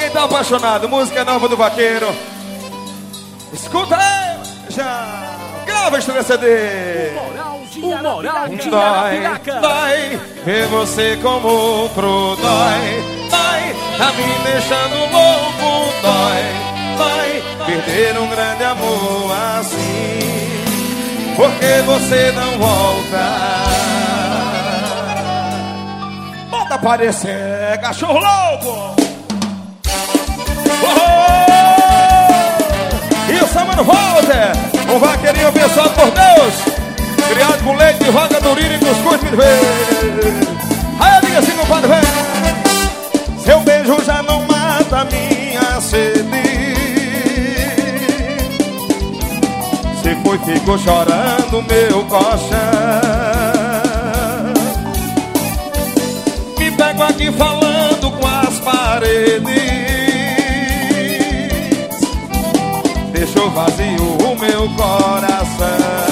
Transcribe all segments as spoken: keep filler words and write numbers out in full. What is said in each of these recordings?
quem tá apaixonado, música nova do Vaqueiro. Escuta aí, já grava esse C D. O moral de Dói, Arapiraca. dói, ver você como outro, dói, dói, tá me deixando louco, dói, dói, perder um grande amor assim, porque você não volta. Bota aparecer, cachorro louco. Oh! E o Samano Walter, um vaqueirinho abençoado por Deus, criado com leite de vaca durina e cuscuz de verde. Aí amiga assim, compadre, vem. Seu beijo já não mata minha sede. Se foi, ficou chorando meu colchão. Me pego aqui falando com as paredes. Deixou vazio o meu coração.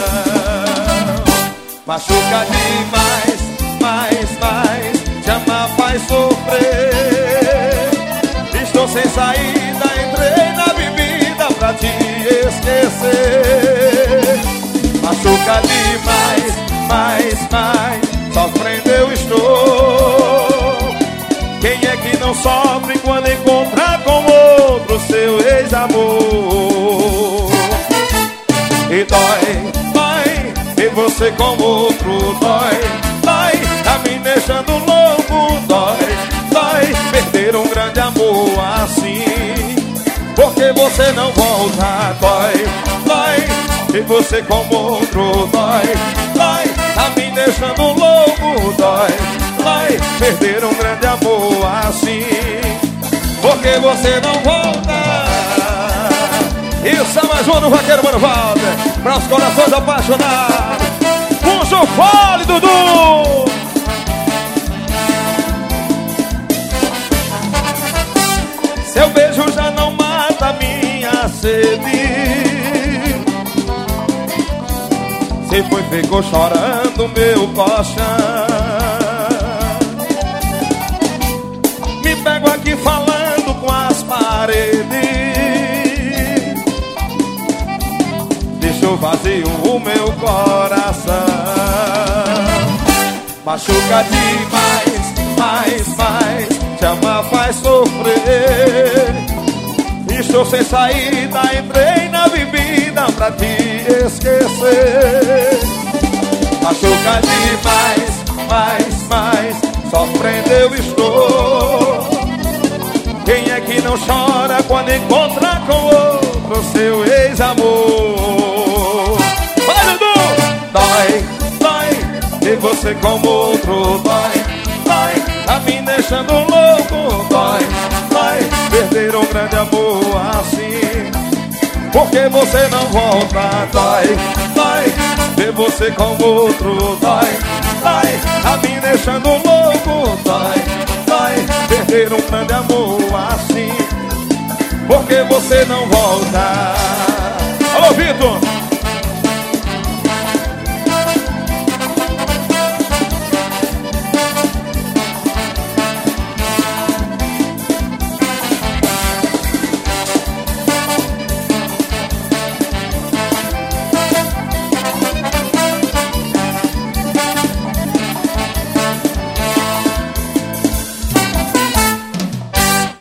Machuca demais, mais, mais, te amar faz sofrer. Estou sem saída, entrei na bebida pra te esquecer. Machuca demais, mais, mais, sofrendo eu estou. Quem é que não sofre quando encontra com outro seu ex-amor? E dói, dói, ver você com outro, dói, dói, tá me deixando louco, dói, dói, perder um grande amor assim, porque você não volta, dói, dói, ver você com outro, dói, dói, tá me deixando louco, dói, dói, perder um grande amor assim, porque você não volta. Isso é mais um do Vaqueiro Mano Walter, para os corações apaixonados. Puxa o fole, Dudu! Seu beijo já não mata minha sede. Se foi, ficou chorando meu colchão. Me pego aqui falando com as paredes. Deixou vazio o meu coração. Machuca demais, mais, mais, te amar faz sofrer. Estou sem saída, entrei na bebida pra te esquecer. Machuca demais, mais, mais, sofrendo eu estou. Quem é que não chora quando encontra com outro seu ex-amor? Vai, Dudu! Dói, dói, ver você como outro, dói, dói, tá me deixando louco, dói, dói, perder um grande amor assim, porque você não volta, dói, dói, ver você como outro, dói, dói, tá me deixando louco, dói, dói, perder um grande amor assim, porque você não volta.